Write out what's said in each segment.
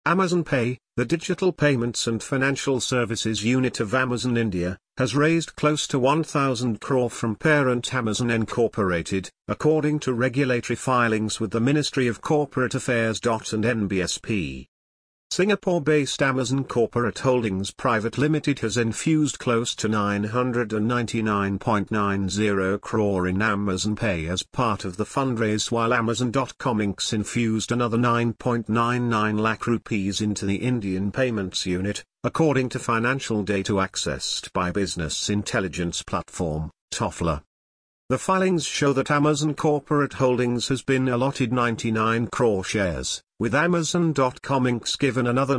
Amazon Pay, the digital payments and financial services unit of Amazon India, has raised close to 1,000 crore from parent Amazon Incorporated, according to regulatory filings with the Ministry of Corporate Affairs. And NBSP. Singapore-based Amazon Corporate Holdings Private Limited has infused close to 999.90 crore in Amazon Pay as part of the fundraise, while Amazon.com Inc. infused another 9.99 lakh rupees into the Indian payments unit, according to financial data accessed by business intelligence platform, Toffler. The filings show that Amazon Corporate Holdings has been allotted 99 crore shares, with Amazon.com Inc. given another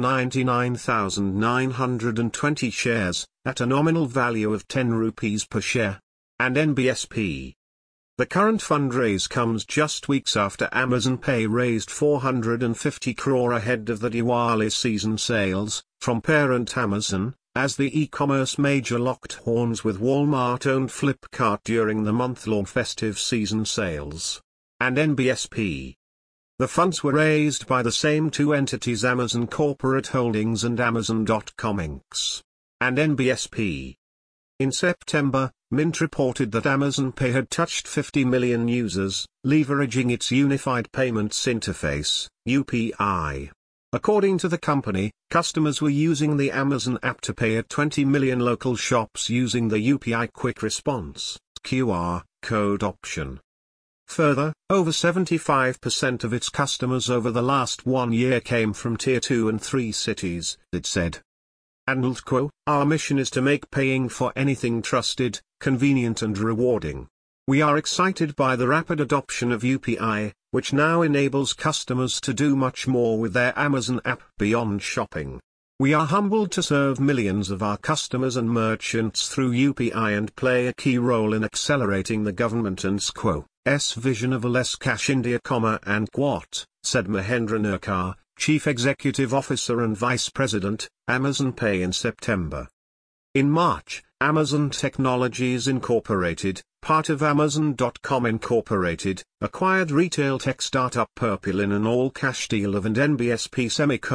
99,920 shares, at a nominal value of 10 rupees per share. And NBSP. The current fundraise comes just weeks after Amazon Pay raised 450 crore ahead of the Diwali season sales, from parent Amazon, as the e-commerce major locked horns with Walmart-owned Flipkart during the month-long festive season sales. And NBSP. The funds were raised by the same two entities, Amazon Corporate Holdings and Amazon.com Inc. And NBSP. In September, Mint reported that Amazon Pay had touched 50 million users, leveraging its Unified Payments Interface, UPI. According to the company, customers were using the Amazon app to pay at 20 million local shops using the UPI Quick Response (QR) code option. Further, over 75% of its customers over the last 1 year came from Tier 2 and 3 cities, it said. And our mission is to make paying for anything trusted, convenient and rewarding. We are excited by the rapid adoption of UPI, which now enables customers to do much more with their Amazon app beyond shopping. We are humbled to serve millions of our customers and merchants through UPI and play a key role in accelerating the government and SQO's vision of a less cash India, and Quat, said Mahendra Nirkar, Chief Executive Officer and Vice President, Amazon Pay in September. In March, Amazon Technologies Incorporated, part of Amazon.com Incorporated, acquired retail tech startup Purple in an all-cash deal of NBSP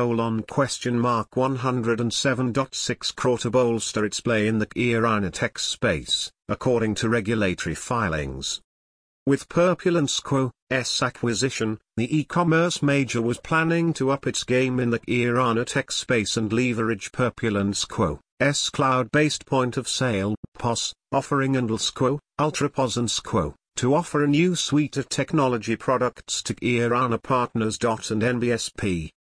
$107.6 crore to bolster its play in the Kirana tech space, according to regulatory filings. With Purple and SQO's acquisition, the e-commerce major was planning to up its game in the Kirana tech space and leverage Purple and SQO's cloud-based point-of-sale (POS) offering and SQO, UltraPOS and SQO, to offer a new suite of technology products to Kirana partners. And NBSP.